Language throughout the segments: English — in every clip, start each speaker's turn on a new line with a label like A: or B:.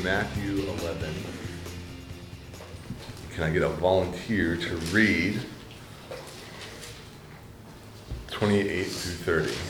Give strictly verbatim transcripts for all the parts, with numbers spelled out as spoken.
A: Matthew eleven. Can I get a volunteer to read twenty-eight through thirty?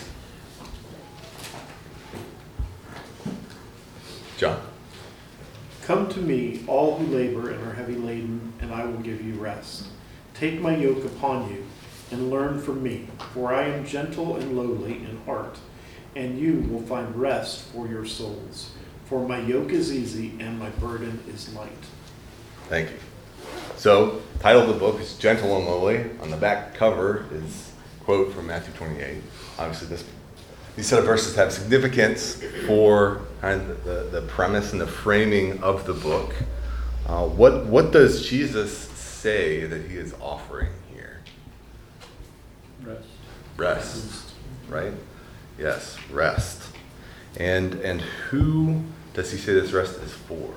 A: John.
B: Come to me, all who labor and are heavy laden, and I will give you rest. Take my yoke upon you and learn from me, for I am gentle and lowly in heart, and you will find rest for your souls. For my yoke is easy and my burden is light. Thank you.
A: So, title of the book is Gentle and Lowly. On the back cover is a quote from Matthew twenty-eight. Obviously, this these set of verses have significance for kind of the, the premise and the framing of the book. Uh, what what does Jesus say that he is offering here?
B: Rest.
A: Rest, right? Yes, rest. And and who does he say this rest is for?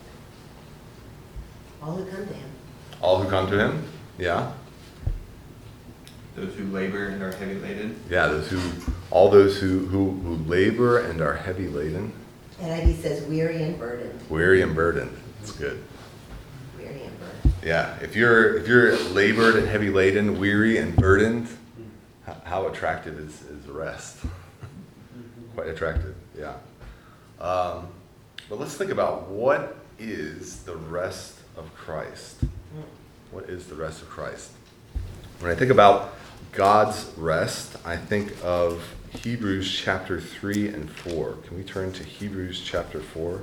C: All who come to him.
A: All who come to him? Yeah.
D: Those who labor and are heavy laden.
A: Yeah, those who, all those who, who, who labor and are heavy laden.
C: And I D says weary and burdened.
A: Weary and burdened. That's good.
C: Weary and burdened.
A: Yeah, if you're if you're labored and heavy laden, weary and burdened, h- how attractive is, is rest? Quite attractive, yeah. Um, but let's think about what is the rest of Christ. What is the rest of Christ? When I think about God's rest, I think of Hebrews chapter three and four. Can we turn to Hebrews chapter four?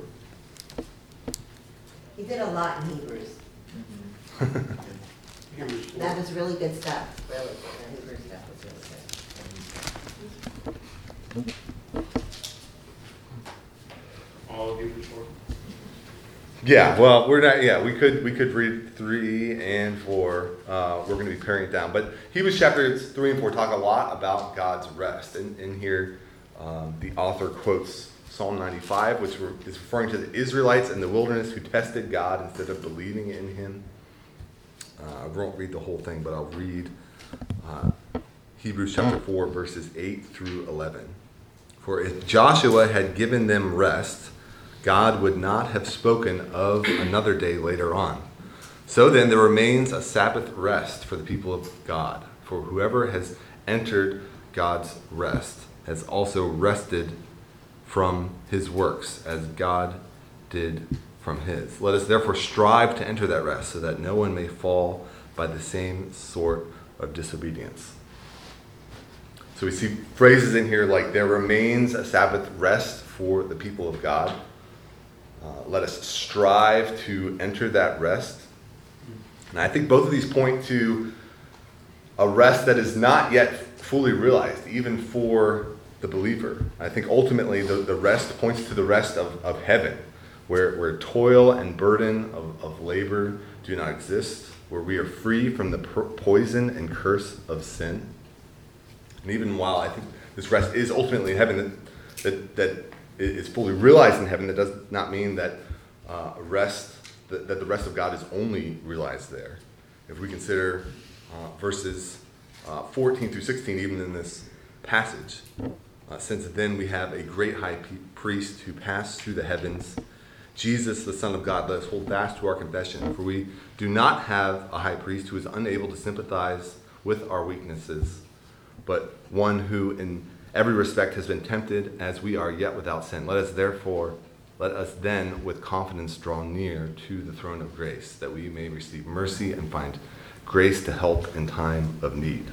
C: He did a lot in Hebrews.
B: Hebrews
C: That was really good stuff, really. The Hebrews stuff was really good.
B: All of Hebrews four.
A: Yeah, well, we're not. Yeah, we could we could read three and four. Uh, we're going to be paring it down, but Hebrews chapters three and four talk a lot about God's rest. And in here, um, the author quotes Psalm ninety-five, which is referring to the Israelites in the wilderness who tested God instead of believing in Him. Uh, I won't read the whole thing, but I'll read uh, Hebrews chapter four, verses eight through eleven. For if Joshua had given them rest, God would not have spoken of another day later on. So then there remains a Sabbath rest for the people of God. For whoever has entered God's rest has also rested from his works, as God did from his. Let us therefore strive to enter that rest, so that no one may fall by the same sort of disobedience. So we see phrases in here like, there remains a Sabbath rest for the people of God. Uh, let us strive to enter that rest. And I think both of these point to a rest that is not yet fully realized, even for the believer. I think ultimately the, the rest points to the rest of, of heaven, where, where toil and burden of, of labor do not exist, where we are free from the per- poison and curse of sin. And even while I think this rest is ultimately in heaven, that, that, that is fully realized in heaven, that does not mean that uh, rest, that, that the rest of God is only realized there. If we consider uh, verses uh, fourteen through sixteen, even in this passage, uh, since then we have a great high priest who passed through the heavens, Jesus, the Son of God, let us hold fast to our confession, for we do not have a high priest who is unable to sympathize with our weaknesses, but one who in every respect has been tempted as we are, yet without sin. Let us therefore, let us then with confidence draw near to the throne of grace, that we may receive mercy and find grace to help in time of need.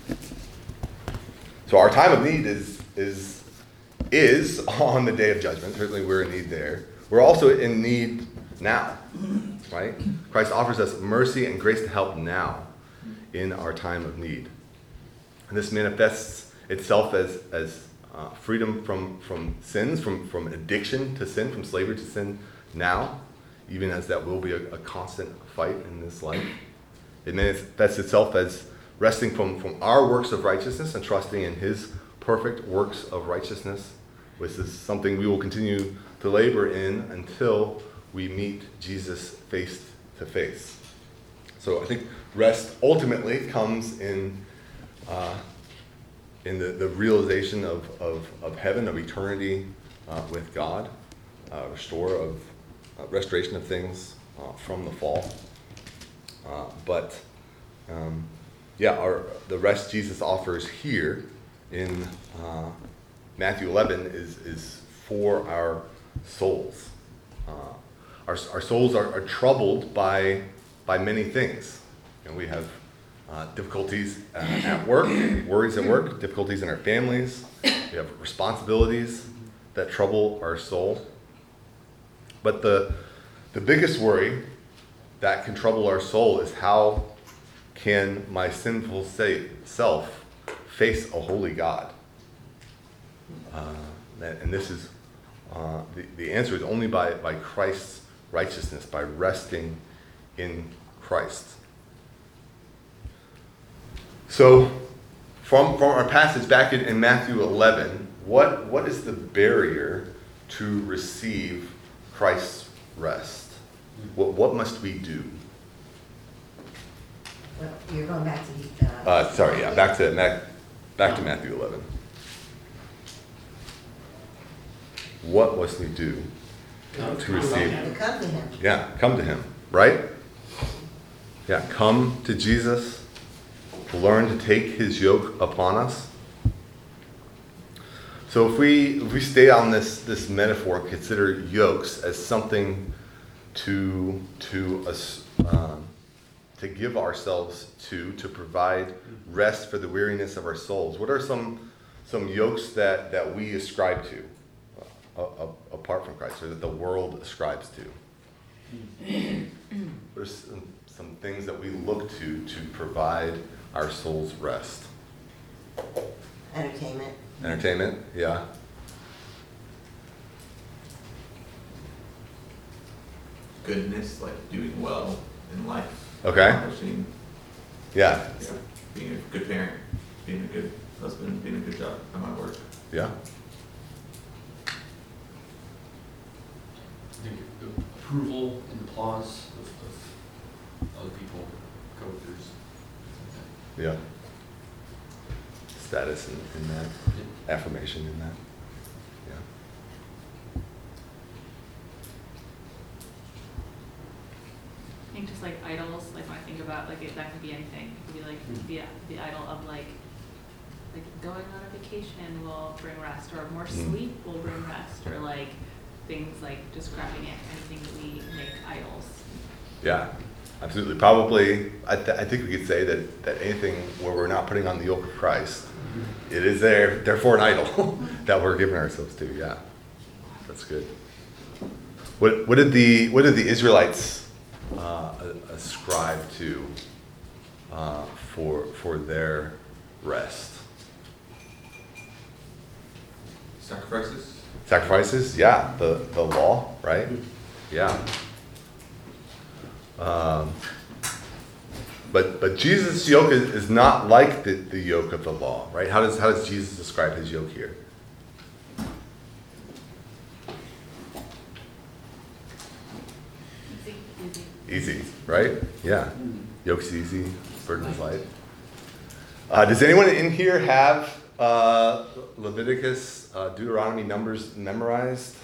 A: So our time of need is is is on the day of judgment. Certainly we're in need there. We're also in need now, right? Christ offers us mercy and grace to help now in our time of need. And this manifests itself as as uh, freedom from, from sins, from, from addiction to sin, from slavery to sin now, even as that will be a, a constant fight in this life. It manifests itself as resting from, from our works of righteousness and trusting in his perfect works of righteousness, which is something we will continue to labor in until we meet Jesus face to face. So I think rest ultimately comes in uh, in the, the realization of, of, of heaven, of eternity uh, with God, uh, restore of uh, restoration of things uh, from the fall. Uh, but um, yeah, our, the rest Jesus offers here in uh, Matthew eleven is, is for our souls. Uh, our, our souls are, are troubled by, by many things. And we have uh, difficulties uh, at work, worries at work, difficulties in our families. We have responsibilities that trouble our soul. But the, the biggest worry that can trouble our soul is how can my sinful self face a holy God? Uh, and this is, uh, the, the answer is only by, by Christ's righteousness, by resting in Christ. So, from, from our passage back in, in Matthew eleven, what, what is the barrier to receive Christ's rest? What, what must we do?
C: Well, you're going back to the.
A: Uh, sorry, yeah, back to Mac, back to Matthew eleven. What must we do to receive?
C: To come to him.
A: Yeah, come to him, right? Yeah, come to Jesus. Learn to take his yoke upon us. So if we if we stay on this this metaphor, consider yokes as something to to us um, to give ourselves to to provide rest for the weariness of our souls. What are some some yokes that that we ascribe to uh, uh, apart from Christ, or that the world ascribes to? What are some, some things that we look to to provide our soul's rest?
C: Entertainment.
A: Entertainment, yeah.
D: Goodness, like doing well in life.
A: Okay.
D: Accomplishing,
A: Yeah,
D: yeah, being a good parent, being a good husband, doing a good job at my work.
A: yeah.
E: I think approval and applause of, of other people, coworkers.
A: Yeah. Status in, in that, affirmation in that. Yeah.
F: I think just like idols, like when I think about like it, that could be anything. It could be like the the idol of like like going on a vacation will bring rest, or more
A: Mm.
F: sleep will bring rest, or like things like just grabbing it, anything that we make idols.
A: Yeah, absolutely. Probably, I, th- I think we could say that, that anything where we're not putting on the yoke of Christ, it is there, therefore an idol that we're giving ourselves to. Yeah, that's good. What what did the what did the Israelites uh, ascribe to uh, for for their rest?
D: Sacrifices.
A: Sacrifices, yeah, the, the law, right? Yeah. Um, but but Jesus' yoke is, is not like the, the yoke of the law, right? How does how does Jesus describe his yoke here?
F: Easy, easy.
A: Easy, right? Yeah. Yoke's easy, burden is light. Uh, does anyone in here have uh, Leviticus, uh, Deuteronomy, Numbers memorized?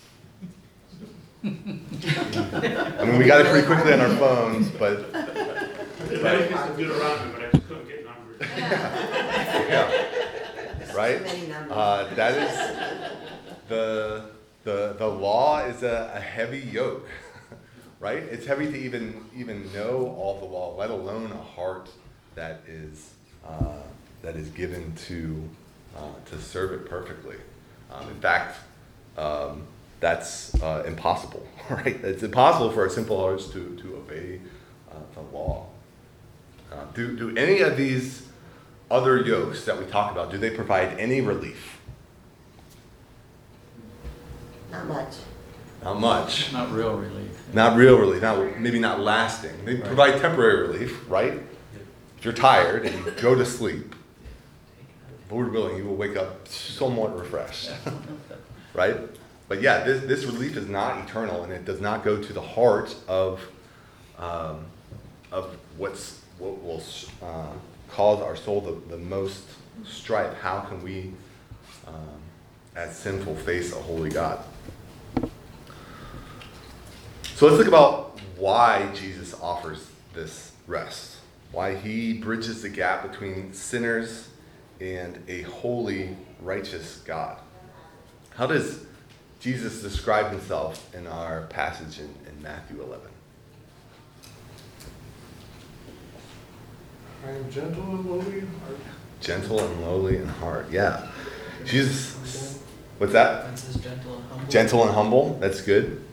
A: I mean, we got it pretty quickly on our phones, but
G: Leviticus and Deuteronomy, but I just couldn't get numbers.
A: yeah, right?
C: Too many numbers.
A: Uh, that is the the the law is a, a heavy yoke, right? It's heavy to even even know all the law, let alone a heart that is uh, that is given to uh, to serve it perfectly. Um, in fact, um, that's uh, impossible, right? It's impossible for our simple hearts to to obey uh, the law. Uh, do do any of these other yokes that we talk about, do they provide any relief?
C: Not much.
A: Not much.
E: Not real relief.
A: Not real relief. Not maybe not lasting. They
E: Right.
A: provide temporary relief, right? If you're tired and you go to sleep, Lord willing, you will wake up somewhat refreshed, right? But yeah, this this relief is not eternal, and it does not go to the heart of um, of what's what will uh, cause our soul the, the most strife. How can we, um, as sinful, face a holy God? So let's think about why Jesus offers this rest, why he bridges the gap between sinners and a holy, righteous God. How does Jesus describe himself in our passage in, in Matthew eleven?
B: I am gentle and lowly in heart.
A: Gentle and lowly in heart. Yeah. Jesus, what's that?
E: Mine says gentle and humble.
A: Gentle and humble. That's good.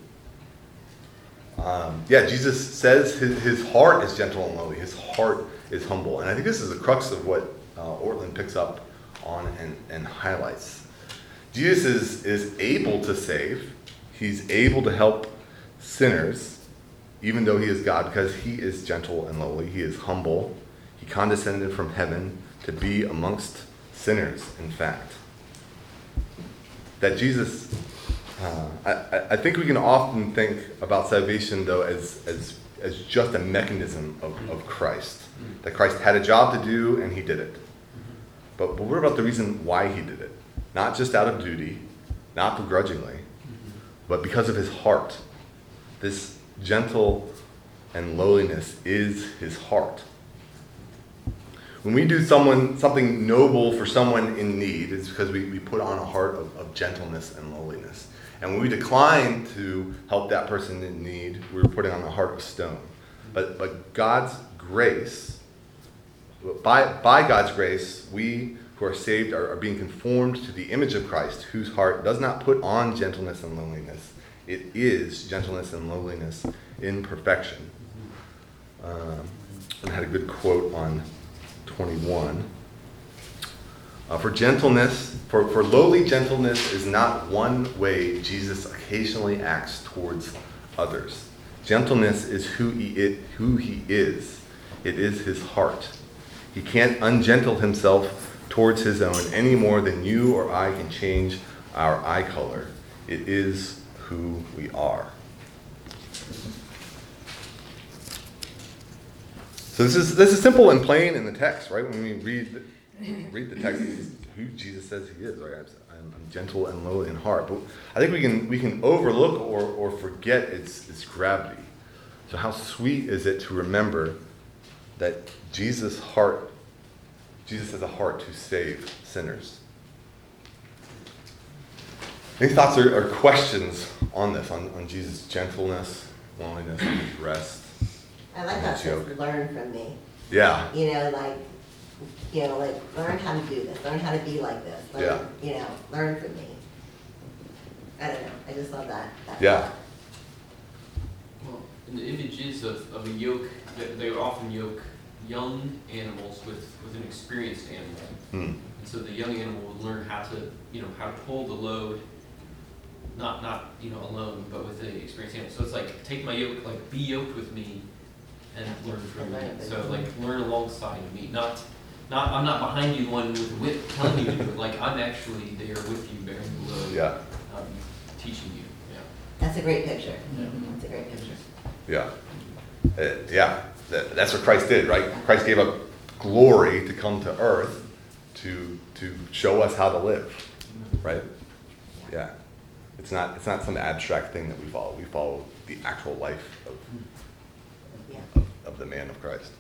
A: Um, yeah, Jesus says his, his heart is gentle and lowly. His heart is humble. And I think this is the crux of what uh, Ortlund picks up on and, and highlights. Jesus is, is able to save. He's able to help sinners, even though he is God, because he is gentle and lowly. He is humble. He condescended from heaven to be amongst sinners, in fact. That Jesus, uh, I, I think we can often think about salvation, though, as, as, as just a mechanism of, of Christ. That Christ had a job to do, and he did it. But, but what about the reason why he did it? Not just out of duty, not begrudgingly, but because of his heart. This gentle and lowliness is his heart. When we do someone something noble for someone in need, it's because we, we put on a heart of, of gentleness and lowliness. And when we decline to help that person in need, we're putting on a heart of stone. But but God's grace, by, by God's grace, we who are saved are, are being conformed to the image of Christ, whose heart does not put on gentleness and lowliness. It is gentleness and lowliness in perfection. Um, I had a good quote on twenty-one. Uh, for gentleness, for, for lowly gentleness is not one way Jesus occasionally acts towards others. Gentleness is who he, it, who he is. It is his heart. He can't ungentle himself towards his own any more than you or I can change our eye color. It is who we are. So this is this is simple and plain in the text, right? When we read the, read the text, this is who Jesus says he is. Right? I'm, I'm gentle and lowly in heart. But I think we can we can overlook or, or forget its its gravity. So how sweet is it to remember that Jesus' heart, Jesus has a heart to save sinners. Any thoughts or, or questions on this, on, on Jesus' gentleness, loneliness, and his rest?
C: I like how it
A: Joke.
C: says, learn from me.
A: Yeah.
C: You know, like, you know, like, learn how to do this, learn how to be like this. Learn,
A: Yeah.
C: You know, learn from me. I don't know, I just love that. that
A: Yeah.
C: thought.
E: Well, and the image is of, of a yoke, they, they often yoke young animals with, with an experienced animal.
A: Hmm.
E: And so the young animal would learn how to, you know, how to pull the load, not, not, you know, alone, but with the experienced animal. So it's like, take my yoke, like, be yoked with me and learn from me. So like, learn alongside of me, not, not, I'm not behind you, the one with the whip telling you to do it. Like, I'm actually there with you, bearing the load,
A: Yeah.
E: um, teaching you, yeah.
C: That's a great picture.
E: Yeah.
C: That's a great picture.
A: Yeah. Uh, yeah. That, that's what Christ did, right? Christ gave up glory to come to earth to to show us how to live, right? Yeah. It's not it's not some abstract thing that we follow. We follow the actual life of
C: Yeah.
A: of, of the man of Christ.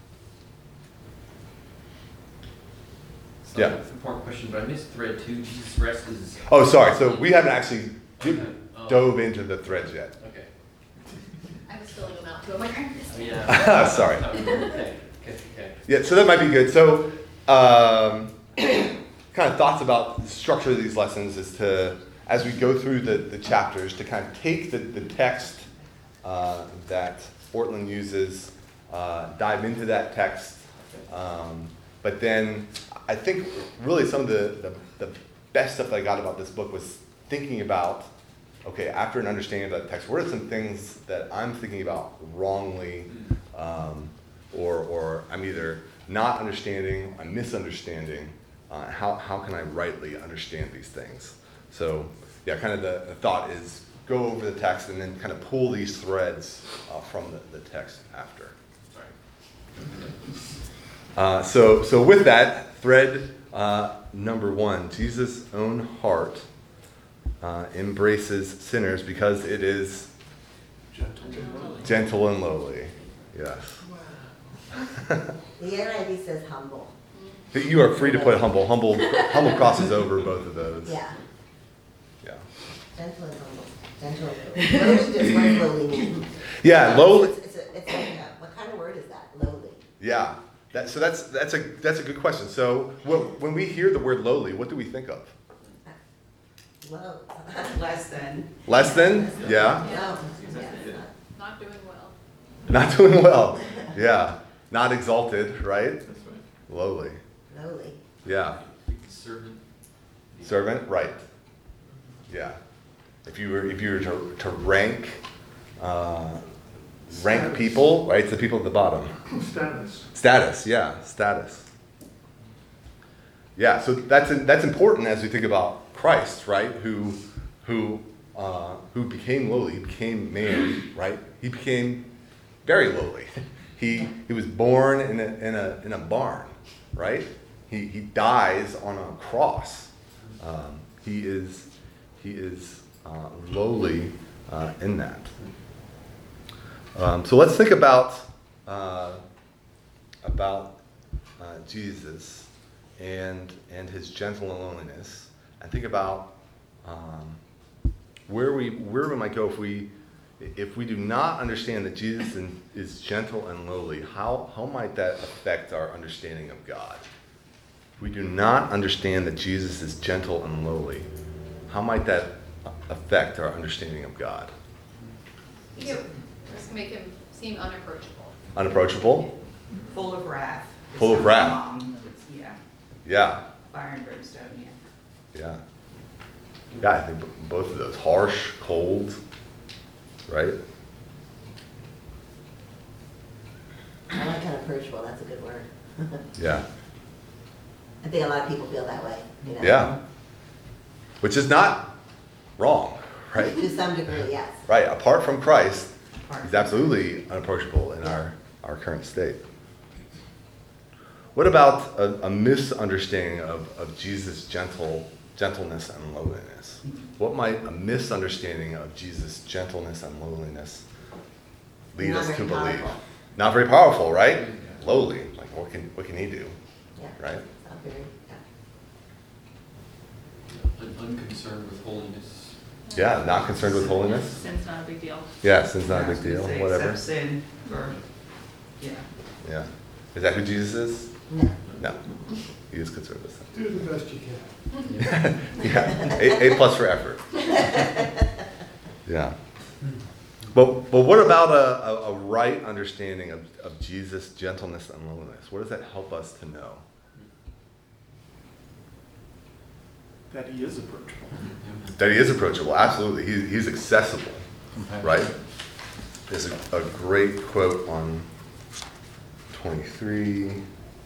E: So,
A: Yeah.
E: it's an important question, but I missed thread two. Jesus' rest is.
A: Oh, sorry. So we haven't actually
E: Okay. Oh,
A: dove into the threads yet.
E: Okay.
F: I was filling them out too. I'm like, I missed
E: Oh,
F: it.
E: yeah.
A: Sorry.
E: Okay. Okay. Okay.
A: Yeah, so that might be good. So, um, kind of thoughts about the structure of these lessons is to, as we go through the, the chapters, to kind of take the, the text uh, that Ortlund uses, uh, dive into that text, um, but then I think really some of the, the, the best stuff that I got about this book was thinking about, okay, after an understanding of that text, what are some things that I'm thinking about wrongly, um, or, or I'm either not understanding, I'm misunderstanding, uh, how, how can I rightly understand these things? So, yeah, kind of the, the thought is go over the text and then kind of pull these threads uh, from the, the text after.
E: Sorry.
A: Uh, so, so with that, thread uh, number one, Jesus' own heart uh, embraces sinners because it is
B: Gentle
A: Gentle and lowly. Yes.
C: The N I V says humble.
A: You are free to put humble. Humble humble crosses over both of those.
C: Yeah,
A: Yeah.
C: gentle and humble. Gentle and lowly. Lowly, just what does lowly mean?
A: Yeah, lowly.
C: It's, it's, a, it's like a, what kind of word is that? Lowly.
A: Yeah. That, so that's that's a that's a good question. So when, when we hear the word lowly, what do we think of?
C: Low.
H: Less than.
A: Less than? Yeah.
C: No. Yeah,
D: Exactly,
C: it's
D: yeah.
C: not.
F: Not doing well.
A: Not doing well. Yeah. Not exalted, right?
D: That's right.
A: Lowly.
C: Lowly.
A: Yeah.
E: Servant.
A: Servant, right. Yeah. If you were if you were to, to rank uh, rank
B: Status.
A: people, right? It's the people at the bottom.
B: Status.
A: Status, yeah, status. Yeah, so that's that's important as we think about Christ, right? Who who uh, who became lowly, he became man, right? He became very lowly. He he was born in a in a in a barn, right? He he dies on a cross. Um, he is he is uh, lowly uh, in that. Um, so let's think about uh, about uh, Jesus and and his gentle and lowliness, and think about um, where we where we might go if we if we do not understand that Jesus in, is gentle and lowly. How how might that affect our understanding of God? If we do not understand that Jesus is gentle and lowly, how might that affect our understanding of God?
I: You just make him seem unapproachable.
A: Unapproachable?
H: Full of wrath. is
A: Full of
H: how
A: wrath.
H: my mom was, Yeah,
A: Yeah.
H: fire and brimstone, yeah.
A: Yeah. Yeah, I think b- both of those. Harsh, cold, right?
C: I like unapproachable, that's a good word.
A: Yeah.
C: I think a lot of people feel that way, you know?
A: Yeah. Which is not wrong, right?
C: To some degree, yes.
A: Right. Apart from Christ,
H: Apart
A: he's
H: from-
A: absolutely unapproachable in our, our current state. What about a, a misunderstanding of, of Jesus' gentle gentleness and lowliness? What might a misunderstanding of Jesus' gentleness and lowliness lead
C: Not
A: us to
C: very
A: believe?
C: powerful.
A: Not very powerful, right? Lowly. Like what can what can he do?
C: Yeah.
A: Right?
C: It's not very, yeah.
E: Un- Unconcerned with holiness.
A: Yeah, not concerned with holiness.
F: Sin's not a big deal.
A: Yeah, sin's not
H: I
A: a
H: was
A: big
H: gonna
A: deal.
H: say,
A: Whatever.
H: Except sin, or, yeah.
A: Yeah. Is that who Jesus is?
C: No.
A: No. He is concerned with sin.
B: Do the best you can.
A: Yeah. A, a plus for effort. Yeah. But but what about a, a, a right understanding of, of Jesus' gentleness and lowliness? What does that help us to know?
B: That he is approachable.
A: That he is approachable, absolutely. He, he's accessible, right? There's a, a great quote on twenty-three.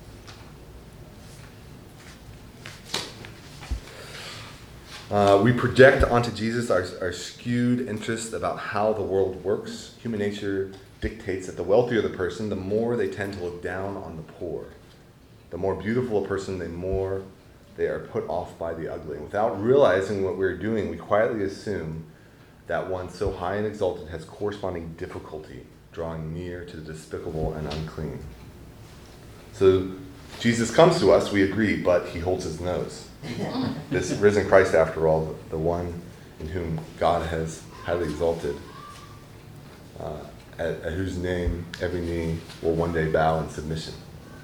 A: Uh, we project onto Jesus our, our skewed interest about how the world works. Human nature dictates that the wealthier the person, the more they tend to look down on the poor. The more beautiful a person, the more they are put off by the ugly. Without realizing what we're doing, we quietly assume that one so high and exalted has corresponding difficulty drawing near to the despicable and unclean. So Jesus comes to us, we agree, but he holds his nose. This risen Christ, after all, the, the one in whom God has highly exalted, uh, at, at whose name every knee will one day bow in submission.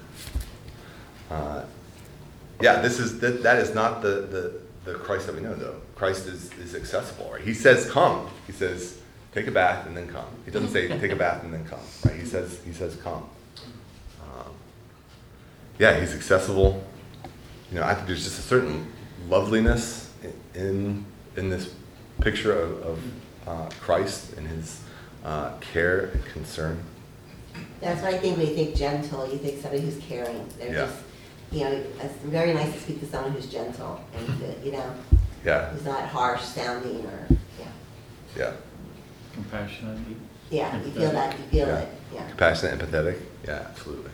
A: Uh, yeah, this is that, that is not the, the, the Christ that we know, though. Christ is, is accessible, right? He says, come. He says, take a bath and then come. He doesn't say, take a bath and then come, right? He says, he says, come. Um, yeah, he's accessible. You know, I think there's just a certain loveliness in in this picture of, of uh, Christ and his uh, care and concern.
C: That's why I think when you think gentle, you think somebody who's caring. They're
A: Yeah.
C: just, you know, it's very nice to speak to someone who's gentle and, uh, you know,
A: Yeah,
C: who's not harsh sounding or, yeah.
A: yeah.
J: Compassionate.
C: Yeah, you feel that, you feel
A: Yeah.
C: it, yeah.
A: Compassionate, empathetic. Yeah, absolutely.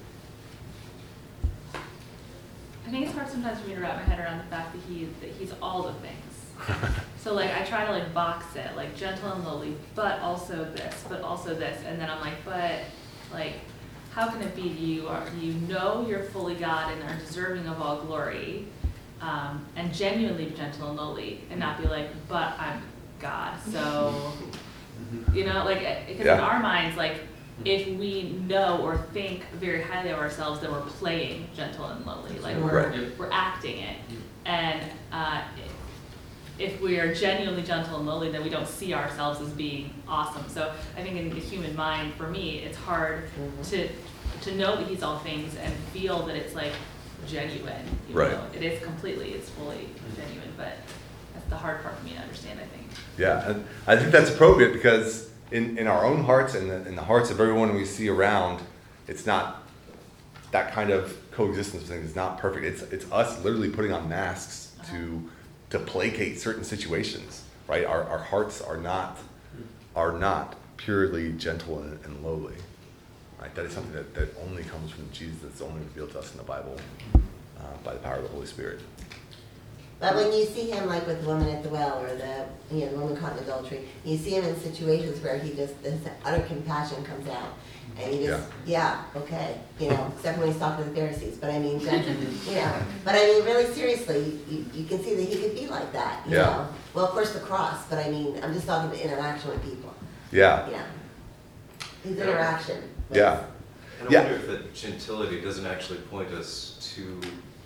F: I think it's hard sometimes for me to wrap my head around the fact that he that he's all the things. So like I try to like box it, like gentle and lowly, but also this, but also this, and then I'm like, but like, how can it be you are you know you're fully God and are deserving of all glory, um, and genuinely gentle and lowly, and not be like, but I'm God, so you know, like because
A: Yeah.
F: in our minds, like if we know or think very highly of ourselves, then we're playing gentle and lowly, like we're
A: Right.
F: we're acting it, and uh, if we are genuinely gentle and lowly, then we don't see ourselves as being awesome. So I think in the human mind, for me, it's hard
C: Mhm.
F: to to know that he's all things and feel that it's like genuine. You
A: Right.
F: know? It is completely, it's fully genuine, but that's the hard part for me to understand, I think.
A: Yeah, and I think that's appropriate because in, in our own hearts and the, in the hearts of everyone we see around, it's not that kind of coexistence thing is not perfect. It's it's us literally putting on masks to to placate certain situations, right? Our our hearts are not are not purely gentle and, and lowly, right? That is something that, that only comes from Jesus. That's only revealed to us in the Bible uh, by the power of the Holy Spirit.
C: But when you see him like with the woman at the well or the, you know, the woman caught in adultery, you see him in situations where he just, this utter compassion comes out. And you just, yeah, okay, you know, except when he's talking to the Pharisees, but I mean, just, you know, but I mean, really seriously, you, you can see that he could be like that, you
A: Yeah.
C: know. Well, of course, the cross, but I mean, I'm just talking to interaction with people,
A: Yeah,
C: yeah. His interaction. with-
A: yeah,
K: And I
A: Yeah.
K: wonder if that gentility doesn't actually point us to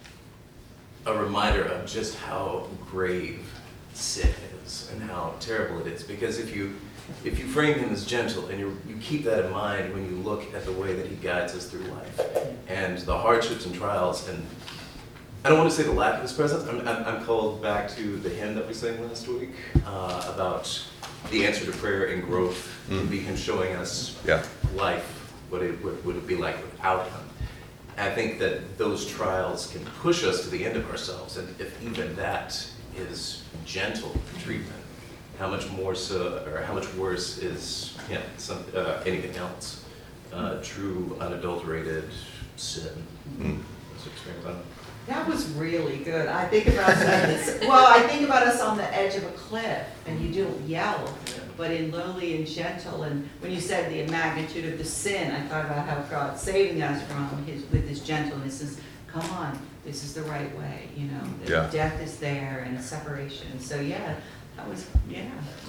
K: a reminder of just how grave sin is and how terrible it is. Because if you if you frame him as gentle and you you keep that in mind when you look at the way that he guides us through life and the hardships and trials, and I don't want to say the lack of his presence. I'm, I'm, I'm called back to the hymn that we sang last week uh, about the answer to prayer and growth,
A: Mm.
K: would be him showing us
A: yeah,
K: life, what it would, would it be like without him. I think that those trials can push us to the end of ourselves, and if even that is gentle treatment, how much more so, or how much worse is yeah, some, uh, anything else? Uh, true, unadulterated sin.
A: mm.
K: That's experience. I don't know.
H: That was really good. I think about us, well, I think about us on the edge of a cliff, and you don't yell, but in lowly and gentle. And when you said the magnitude of the sin, I thought about how God's saving us from his, with his gentleness. Says, come on, this is the right way, you know. that
A: Yeah.
H: Death is there and separation. So yeah, that was, yeah.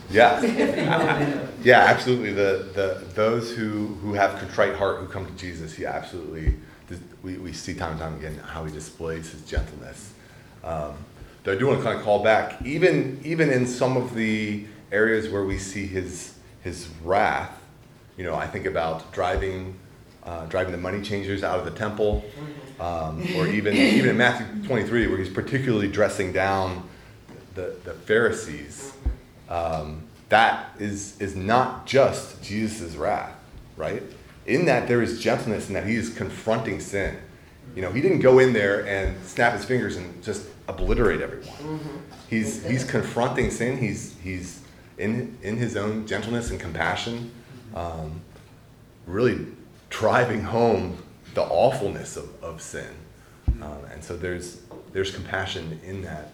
A: Yeah. Yeah, absolutely. The the those who who have contrite heart who come to Jesus, he absolutely we, we see time and time again how he displays his gentleness. Um, but I do want to kind of call back, even even in some of the areas where we see his his wrath. You know, I think about driving uh, driving the money changers out of the temple, um, or even even in Matthew twenty-three where he's particularly dressing down the the Pharisees. Um, that is is not just Jesus' wrath, right? In that there is gentleness, in that he is confronting sin. You know, he didn't go in there and snap his fingers and just obliterate everyone.
C: Mm-hmm.
A: He's he's confronting sin. He's he's in in his own gentleness and compassion, um, really driving home the awfulness of, of sin. Um, and so there's there's compassion in that.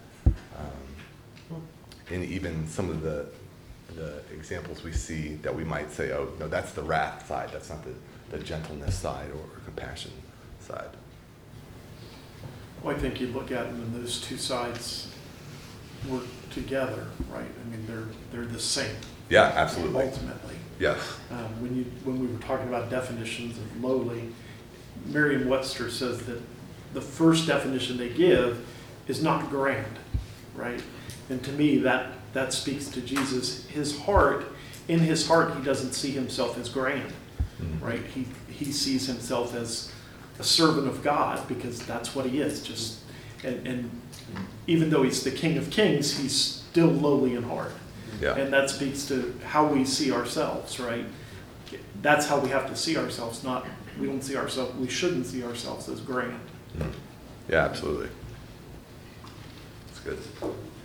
A: Um, in even some of the the examples we see that we might say, oh, no, that's the wrath side, that's not the, the gentleness side or, or compassion side.
B: Well, I think you look at them and those two sides work together, right? I mean, they're they're the same.
A: Yeah, absolutely.
B: Ultimately.
A: Yes.
B: Um, when you when we were talking about definitions of lowly, Merriam-Webster says that the first definition they give is not grand, right? And to me, that that speaks to Jesus. His heart, in his heart, he doesn't see himself as grand,
A: Mm-hmm.
B: right? He he sees himself as a servant of God because that's what he is. Just and, and even though he's the King of Kings, he's still lowly in heart.
A: Yeah.
B: And that speaks to how we see ourselves, right? That's how we have to see ourselves. Not we don't see ourselves. We shouldn't see ourselves as grand.
A: Mm. Yeah, absolutely. That's good.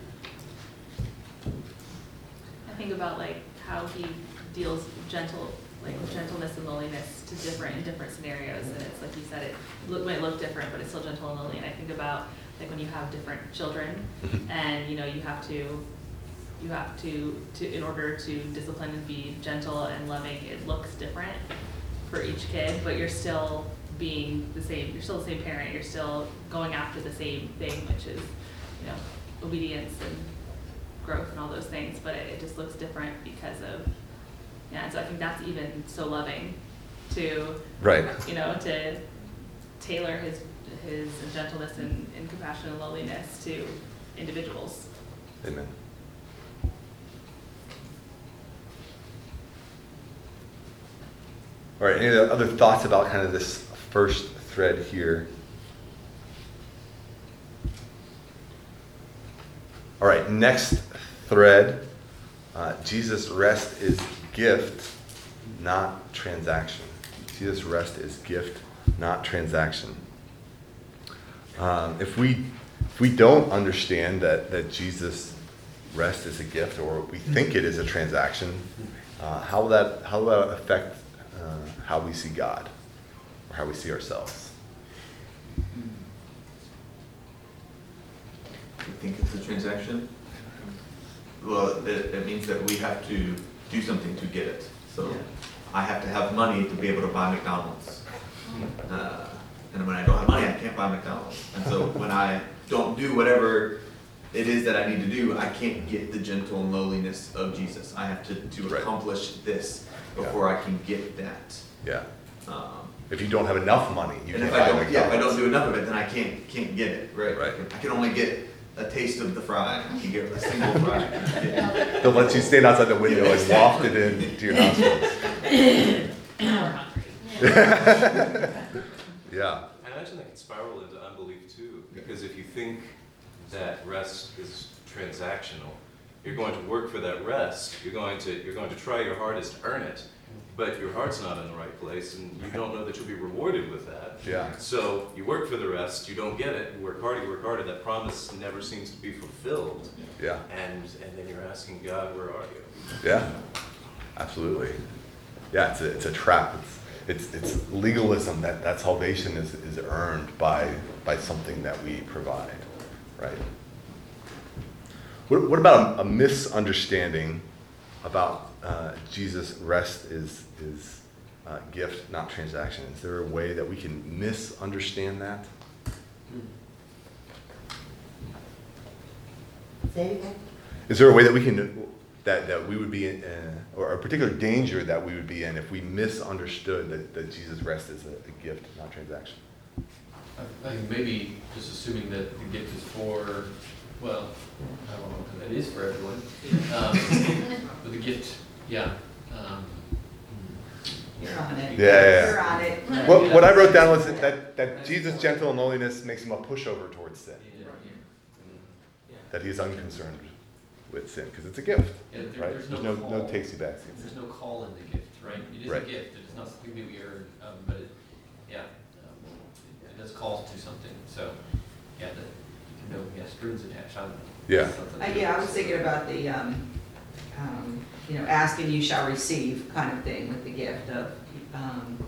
F: I think about like how he deals gentle like gentleness and lowliness to different, in different scenarios, and it's like you said, it look, might look different, but it's still gentle and lowly, and I think about, like, when you have different children, and, you know, you have to, you have to, to, in order to discipline and be gentle and loving, it looks different for each kid, but you're still being the same, you're still the same parent, you're still going after the same thing, which is, you know, obedience and growth and all those things, but it, it just looks different because of, yeah, and so I think that's even so loving to,
A: Right.
F: you know, to tailor his, his gentleness and, and compassion and lowliness to individuals.
A: Amen. All right, any other thoughts about kind of this first thread here? All right, next thread. Uh, Jesus' rest is gift, not transaction. Jesus' rest is gift, not transaction. Um, if we if we don't understand that that Jesus' rest is a gift, or we think it is a transaction, uh, how will that how will that affect uh, how we see God or how we see ourselves?
D: You think it's a transaction? Well, it, it means that we have to do something to get it. So I have to have money to be able to buy McDonald's. Uh, and when I don't have money, I can't buy McDonald's. And so when I don't do whatever it is that I need to do, I can't get the gentle and lowliness of Jesus. I have to, to
A: Right.
D: accomplish this before I can get that.
A: Yeah.
D: Um,
A: If you don't have enough money, you
D: and
A: can't
D: if I
A: buy
D: don't, yeah, if I
A: McDonald's.
D: don't do enough of it, then I can't can't get it. Right.
A: Right.
D: I can, I can only get a taste of the fry. I can get a single fry. Yeah.
A: They'll let you stand outside the window and waft it into your nostrils.
F: Now we're hungry.
A: Yeah.
K: I imagine that can spiral into unbelief too, because if you think that rest is transactional, you're going to work for that rest. You're going to you're going to try your hardest to earn it, but your heart's not in the right place, and you don't know that you'll be rewarded with that.
A: Yeah.
K: So you work for the rest, you don't get it. You work hard, you work harder. That promise never seems to be fulfilled,
A: Yeah.
K: and and then you're asking God, where are you?
A: Yeah. Absolutely. Yeah, it's a, it's a trap. It's, it's it's legalism that, that salvation is, is earned by by something that we provide, right? What, what about a, a misunderstanding about uh, Jesus' rest is is uh, gift, not transaction? Is there a way that we can misunderstand that?
C: Say it again.
A: Is there a way that we can that that we would be in, uh, or a particular danger that we would be in if we misunderstood that, that Jesus' rest is a, a gift, not transaction?
E: I I think maybe just assuming that the gift is for, well, I don't know, because it is for everyone. Um, but the gift, yeah. Um,
H: You're on it.
A: Yeah, yeah, yeah.
H: You're on it.
A: What, what I wrote down was that, that, that Jesus' gentle and lowliness makes him a pushover towards sin.
E: yeah, yeah.
A: That he's unconcerned with sin, because it's a gift,
E: Yeah, there-
A: right?
E: there's
A: There's
E: no
A: no, no
E: call.
A: takes you back.
E: There's no call in the gift, right? It is
A: Right.
E: a gift, it is not something that we earn, um, but it, yeah, um, it, it does call to something, so, yeah, that, you know, yeah, strings attached, I don't know.
A: Yeah.
E: Something
H: Uh,
E: that-
H: yeah, I was thinking about the, um, um, you know, ask and you shall receive kind of thing with the gift of, um,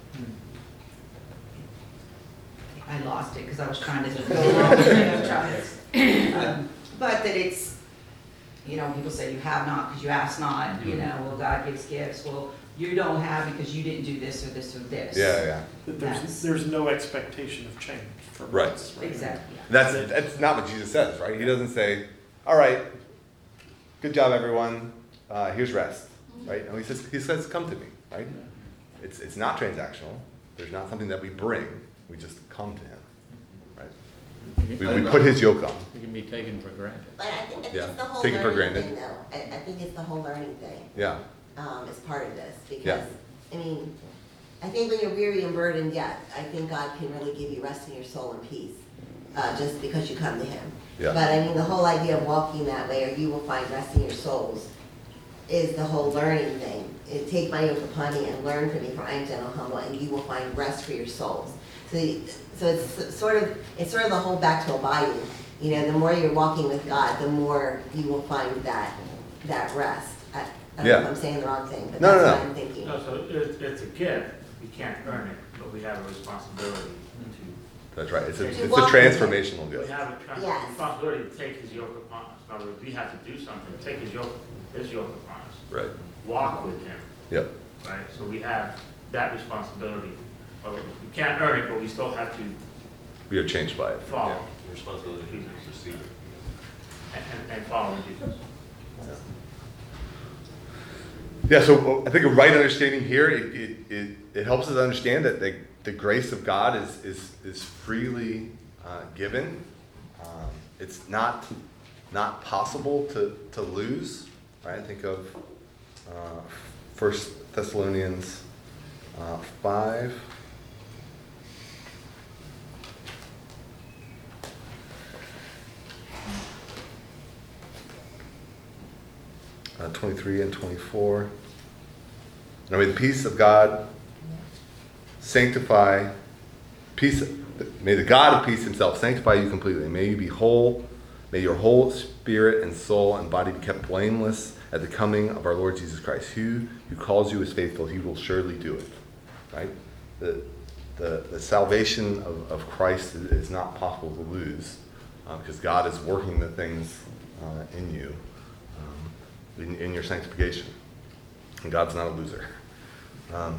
H: I lost it because I was trying to go along with it, trying to- um, but that it's, you know, people say you have not because you ask not, you know, well, God gives gifts, well, you don't have because you didn't do this or this or this.
A: Yeah, yeah.
B: There's,
H: That's-
B: there's no expectation of change from
A: Right.
B: us.
H: Exactly.
A: That's, that's not what Jesus says, right? He doesn't say, all right, good job, everyone, uh, here's rest, right? No, he says, he says, come to me, right? It's, it's not transactional. There's not something that we bring. We just come to him, right? We, we put his yoke on.
J: It can be taken for granted.
C: But I think, I think
A: Yeah,
C: it's the whole
A: take it for
C: learning
A: granted.
C: thing though. I, I think it's the whole learning thing,
A: Yeah,
C: um, as part of this,
A: Yeah.
C: because, I mean, I think when you're weary and burdened, yeah, I think God can really give you rest in your soul and peace, uh, just because you come to him.
A: Yeah.
C: But I mean, the whole idea of walking that way, or you will find rest in your souls, is the whole learning thing. It, take my yoke upon you and learn from me, for I am gentle and humble, and you will find rest for your souls. So, the- so it's sort of, it's sort of the whole back to abiding. You know, the more you're walking with God, the more you will find that, that rest. I, I don't know
A: Yeah.
C: if I'm saying the wrong thing, but
A: No, no,
C: that's
A: no.
C: what I'm thinking.
G: No, so it's, it's a gift, we can't earn it, but we have a responsibility to,
A: That's right. It's a,
C: To
A: it's a
C: walk with him.
A: transformational
G: we
A: gift.
G: have a trans-
C: Yes.
G: responsibility to take his yoke upon us. In other words, we have to do something, take his yoke, his yoke upon us,
A: Right.
G: walk with him,
A: Yep.
G: right? So we have that responsibility. Well, we can't earn it, but we still have to
A: We are changed by it.
G: follow
K: Responsibility
G: Jesus
K: to receive it.
G: and, and- and follow Jesus.
A: Yeah, so I think a right understanding here, it, it, it, it helps us understand that the, the grace of God is, is, is freely uh, given. Um, it's not, not possible to, to lose, right? Think of uh, First Thessalonians uh, five. Uh, twenty-three and twenty-four. Now may the peace of God sanctify, peace, may the God of peace himself sanctify you completely. May you be whole, may your whole spirit and soul and body be kept blameless at the coming of our Lord Jesus Christ. Who, who calls you is faithful, he will surely do it. Right? The, the, the salvation of, of Christ is, is not possible to lose uh, because God is working the things uh, in you. In, in your sanctification. And God's not a loser. Um,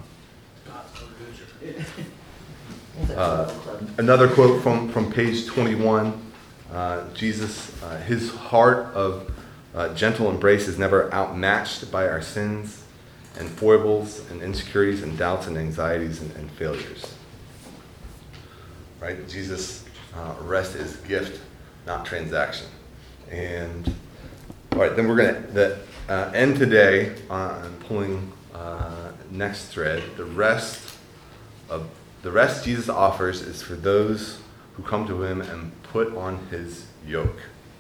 A: uh, another quote from, from page twenty-one. Uh, Jesus, uh, his heart of uh, gentle embrace is never outmatched by our sins and foibles and insecurities and doubts and anxieties and, and failures. Right? Jesus' uh, rest is gift, not transaction. And all right, then we're going to uh, end today on pulling uh, next thread. The rest of the rest Jesus offers is for those who come to him and put on his yoke.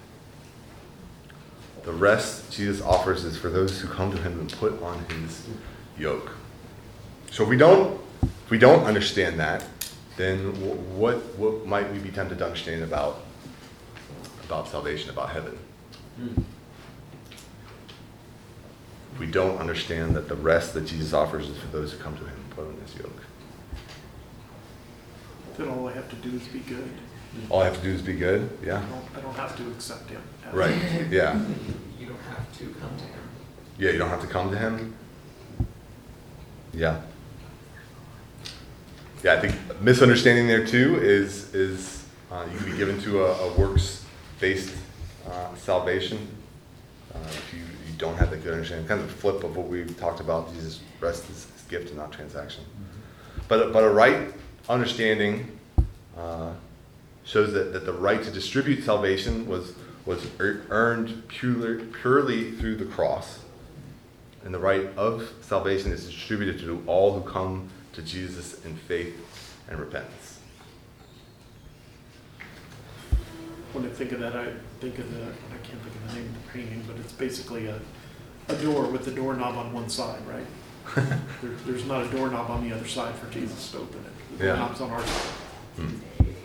A: The rest Jesus offers is for those who come to him and put on his yoke. So if we don't, if we don't understand that, then what what might we be tempted to understand about about salvation, about heaven?
E: Hmm.
A: If we don't understand that the rest that Jesus offers is for those who come to him and put on his yoke.
B: Then all I have to do is be good.
A: All I have to do is be good,
B: I
A: yeah?
B: don't, I don't have to accept him. as-
A: Right, yeah.
H: You don't have to come to him.
A: Yeah, you don't have to come to him. Yeah. Yeah, I think misunderstanding there too is, is uh, you can be given to a, a works-based uh, salvation. Uh, if you, you don't have that good understanding, kind of the flip of what we've talked about, Jesus' rest is, is gift and not transaction. But, but a right understanding uh, shows that, that the right to distribute salvation was, was er- earned purely, purely through the cross. And the right of salvation is distributed to all who come to Jesus in faith and repentance.
B: When I think of that, I think of the, I can't think of the name of the painting, but it's basically a, a door with the doorknob on one side, right? There, there's not a doorknob on the other side for Jesus to open it. The
A: Yeah.
B: doorknob's on our side.
A: Hmm.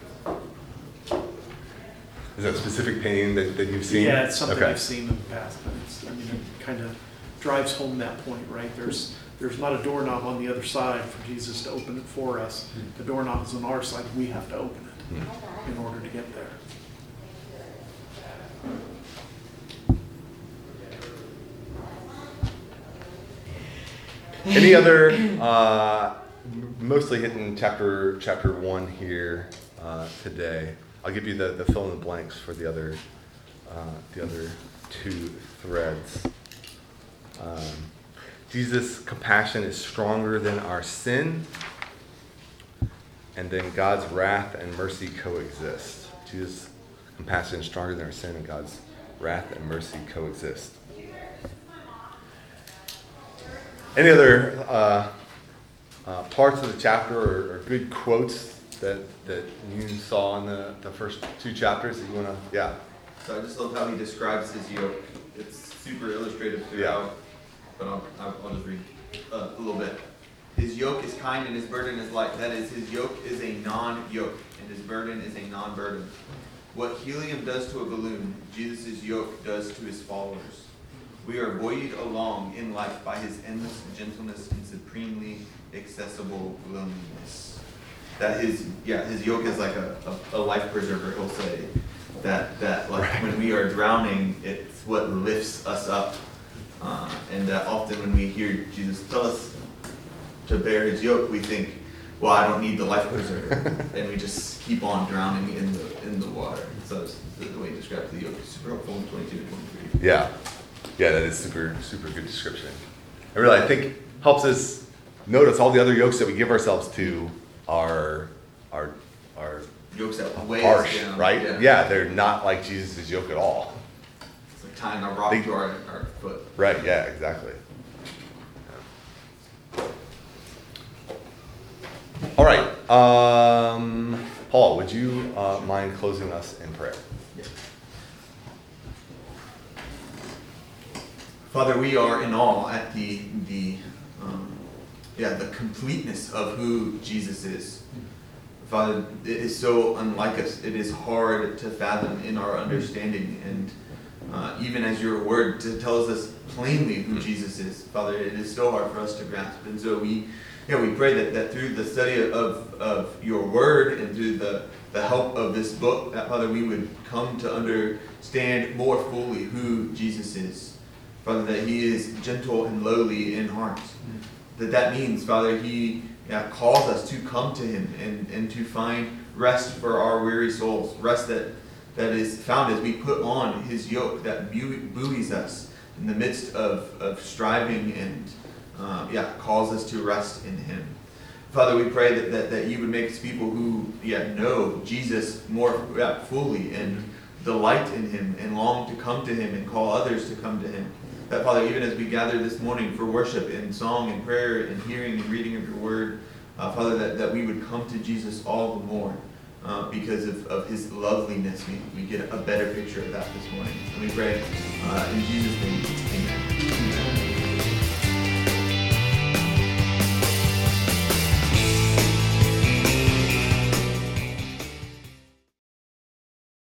A: Is that a specific painting that, that you've seen?
B: Yeah, it's something
A: Okay.
B: I've seen in the past, but it's, I mean, it kind of drives home that point, right? There's, there's not a doorknob on the other side for Jesus to open it for us. The doorknob is on our side, we have to open it
A: Hmm.
B: in order to get there.
A: Any other, uh, mostly hitting chapter chapter one here uh, today. I'll give you the, the fill in the blanks for the other uh, the other two threads. Um, Jesus' compassion is stronger than our sin, and then God's wrath and mercy coexist. Jesus' compassion is stronger than our sin, and God's wrath and mercy coexist. Any other uh, uh, parts of the chapter or, or good quotes that, that you saw in the, the first two chapters that you want to, yeah.
D: So I just love how he describes his yoke. It's super illustrative throughout, but I'll, I'll I'll just read uh, a little bit. His yoke is kind and his burden is light. That is, his yoke is a non-yoke and his burden is a non-burden. What helium does to a balloon, Jesus' yoke does to his followers. We are buoyed along in life by his endless gentleness and supremely accessible loneliness. That his, yeah, his yoke is like a, a, a life preserver, he'll say. That, that like
A: Right.
D: when we are drowning, it's what lifts us up. Uh, and that often when we hear Jesus tell us to bear his yoke, we think, well, I don't need the life preserver. And we just keep on drowning in the in the water. So that's the, the way he describes the yoke is super helpful in twenty-two and twenty-three.
A: Yeah, yeah, that is super, super good description. And really, I think helps us notice all the other yokes that we give ourselves to are, are, are
D: Yokes that weigh
A: harsh,
D: us down.
A: right?
D: Yeah.
A: Yeah, they're not like Jesus' yoke at all.
D: It's like tying a rock
A: They-
D: to our, our foot.
A: Right, yeah, exactly. All right, um, Paul, would you uh, mind closing us in prayer?
D: Father, we are in awe at the the um, yeah the completeness of who Jesus is. Father, it is so unlike us. It is hard to fathom in our understanding, and uh, even as your word t- tells us plainly who Jesus is, Father, it is so hard for us to grasp. And so we, yeah, we pray that, that through the study of, of your word and through the, the help of this book, that Father, we would come to understand more fully who Jesus is. Father, that he is gentle and lowly in heart. That that means, Father, he yeah, calls us to come to him and, and to find rest for our weary souls. Rest that, that is found as we put on his yoke that buoys us in the midst of, of striving and uh, yeah, calls us to rest in him. Father, we pray that, that, that you would make us people who yeah, know Jesus more yeah, fully and delight in him and long to come to him and call others to come to him. That, Father, even as we gather this morning for worship and song and prayer and hearing and reading of your word, uh, Father, that, that we would come to Jesus all the more uh, because of, of his loveliness. We, we get a better picture of that this morning. And we pray uh, in Jesus' name.